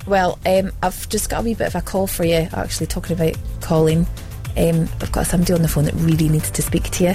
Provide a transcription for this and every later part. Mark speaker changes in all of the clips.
Speaker 1: Well, I've just got a wee bit of a call for you, actually, talking about calling. I've got somebody on the phone that really needs to speak to you.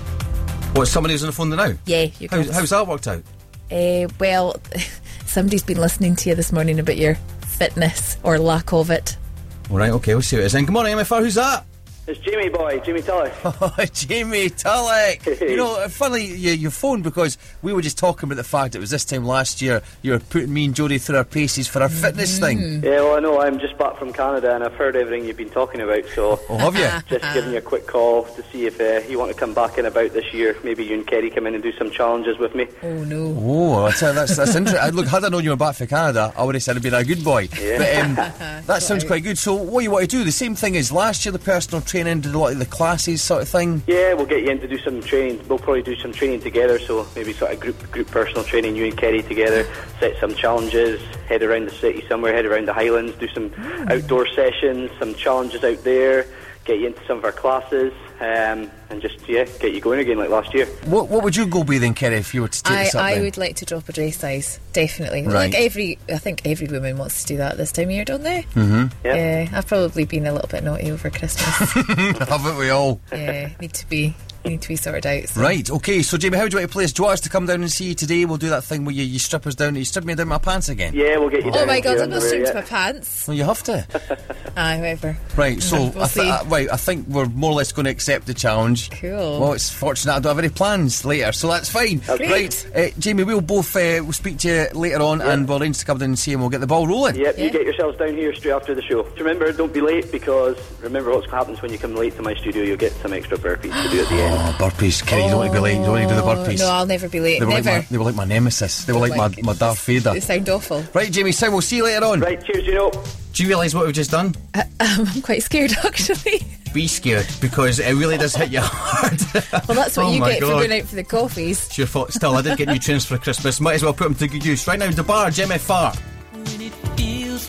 Speaker 2: What, somebody who's on the phone now?
Speaker 1: Yeah.
Speaker 2: How's that worked out?
Speaker 1: Well, somebody's been listening to you this morning about your fitness or lack of it.
Speaker 2: All right, okay, we'll see what it is then. Good morning, MFR, who's that?
Speaker 3: It's Jamie boy, Jamie Tulloch.
Speaker 2: Oh, Jamie Tulloch. You know, funny you phoned because we were just talking about the fact it was this time last year you were putting me and Jodie through our paces for our fitness thing.
Speaker 3: Yeah, well, I know, I'm just back from Canada and I've heard everything you've been talking about, so...
Speaker 2: Oh, have you?
Speaker 3: Just giving you a quick call to see if you want to come back in about this year. Maybe you and Kerry come in and do some challenges with me.
Speaker 1: Oh, no.
Speaker 2: Oh, that's interesting. Look, had I known you were back for Canada, I would have said I'd been a good boy.
Speaker 3: Yeah.
Speaker 2: But that sounds quite good. So what you want to do, the same thing as last year, the personal training, did a lot of the classes sort of thing?
Speaker 3: Yeah, we'll get you in to do some training. We'll probably do some training together, so maybe sort of group personal training, you and Kerry together, set some challenges, head around the city somewhere, head around the Highlands, do some outdoor sessions, some challenges out there, get you into some of our classes, and just, get you going again like last year.
Speaker 2: What would your goal be then, Kerry, if you were to take this up
Speaker 1: I
Speaker 2: then?
Speaker 1: would like to drop a dress size, definitely.
Speaker 2: Right.
Speaker 1: I think every woman wants to do that this time of year, don't they?
Speaker 2: Mm-hmm.
Speaker 3: Yeah.
Speaker 1: I've probably been a little bit naughty over Christmas.
Speaker 2: Haven't we all?
Speaker 1: Yeah, need to be sorted out. So.
Speaker 2: Right, okay, so Jamie, how do you want to play this? Do you want us to come down and see you today? We'll do that thing where you strip us down. You strip me down my pants again?
Speaker 3: Yeah, we'll get you down.
Speaker 1: Oh my God,
Speaker 3: into
Speaker 1: I'm not
Speaker 3: your
Speaker 1: stripped to
Speaker 3: underwear,
Speaker 1: my pants.
Speaker 2: Well, you have to.
Speaker 1: Whatever.
Speaker 2: Right, so
Speaker 1: We'll see.
Speaker 2: I think we're more or less going to accept the challenge.
Speaker 1: Cool.
Speaker 2: Well, it's fortunate I don't have any plans later, so that's fine.
Speaker 3: Okay.
Speaker 2: Right, Jamie, we'll both we'll speak to you later on, and we'll arrange to come down and see you, and we'll get the ball rolling.
Speaker 3: Yep, you get yourselves down here straight after the show. Remember, don't be late, because remember what happens when you come late to my studio, you'll get some extra burpees to do at the end.
Speaker 2: Oh, burpees, Kerry, you don't want to be late, you don't want to do the burpees.
Speaker 1: No, I'll never be late.
Speaker 2: They were,
Speaker 1: Never.
Speaker 2: they were like my nemesis. They were like my Darth Vader.
Speaker 1: They sound awful.
Speaker 2: Right, Jamie, so we'll see you later on.
Speaker 3: Right, cheers, you know.
Speaker 2: Do you realise what we've just done?
Speaker 1: I'm quite scared, actually.
Speaker 2: Be scared, because it really does hit you hard.
Speaker 1: Well, that's what
Speaker 2: Oh
Speaker 1: you
Speaker 2: my
Speaker 1: get for
Speaker 2: God.
Speaker 1: going out for the coffees.
Speaker 2: It's your fault. Still, I did get new tunes for Christmas. Might as well put them to good use. Right now, DeBarge, MFR.